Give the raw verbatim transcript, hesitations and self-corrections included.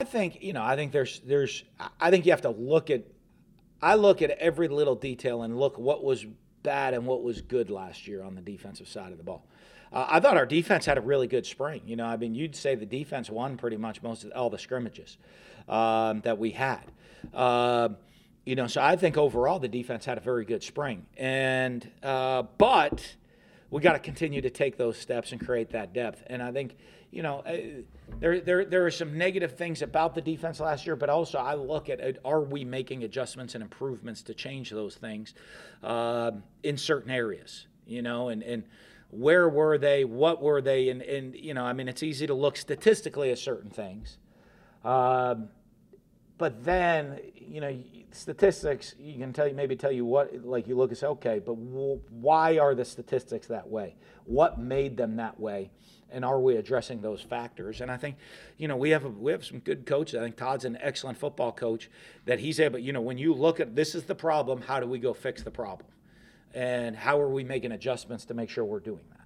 think, you know, I think there's, there's, I think you have to look at, I look at every little detail and look what was bad and what was good last year on the defensive side of the ball. Uh, I thought our defense had a really good spring. You know, I mean, you'd say the defense won pretty much most of all the scrimmages um, that we had. Uh, you know, so I think overall the defense had a very good spring. And uh, but we got to continue to take those steps and create that depth. And I think, you know, there there there are some negative things about the defense last year, but also I look at it, are we making adjustments and improvements to change those things uh, in certain areas, you know, and, and where were they, what were they, and, and, you know, I mean, it's easy to look statistically at certain things. Um, but then, you know, statistics, you can tell you, maybe tell you what, like you look and say, okay, but w- why are the statistics that way? What made them that way? And are we addressing those factors? And I think, you know, we have a, we have some good coaches. I think Todd's an excellent football coach that he's able, you know, when you look at this is the problem, how do we go fix the problem? And how are we making adjustments to make sure we're doing that?